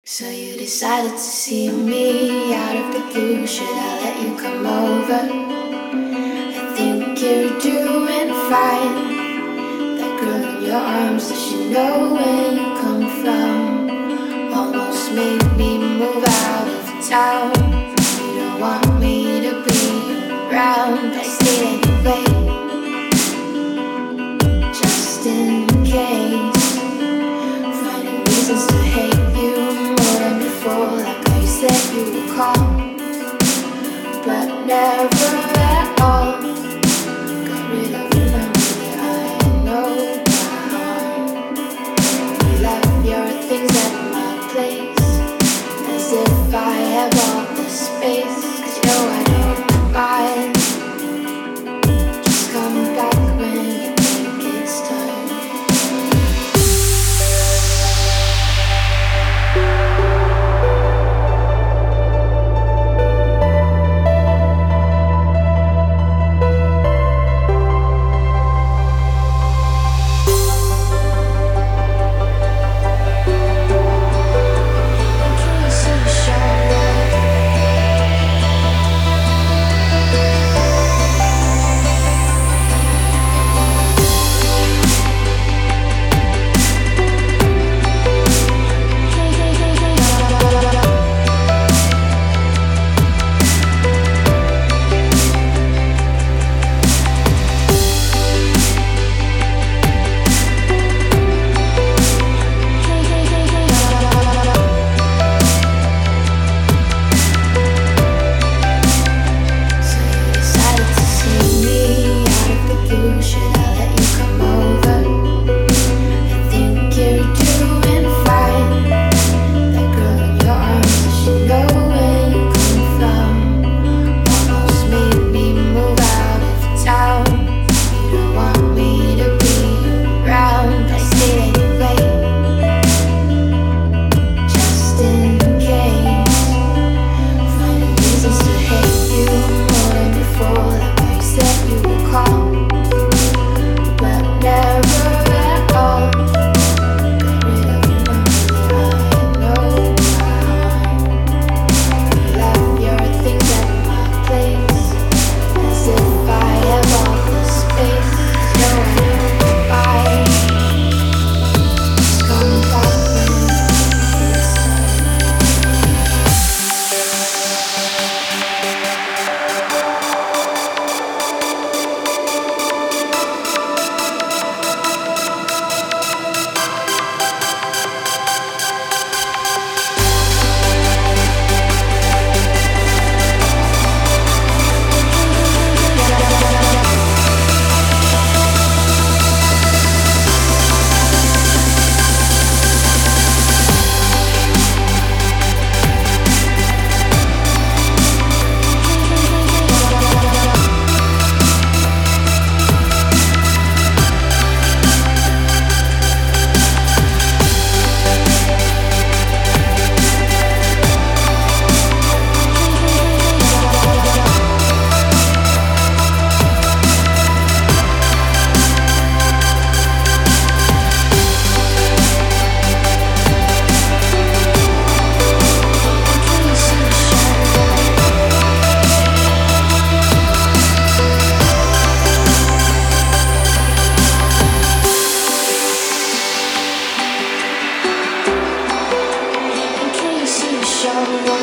So you decided to see me out of the blue. Should I let you come over? I think you're doing fine. That girl in your arms, does she know where you come from? Almost made me move out of town. You don't want me to be around. I stayed anyway, just in case. Finding reasons to hate you more than before. Like how you said you would call, but never at all. Got rid of your memory, I know by heart. You left your things at my place, as if I have all the space. 'Cause you know I don't mind. Just come back when you think it's time. Show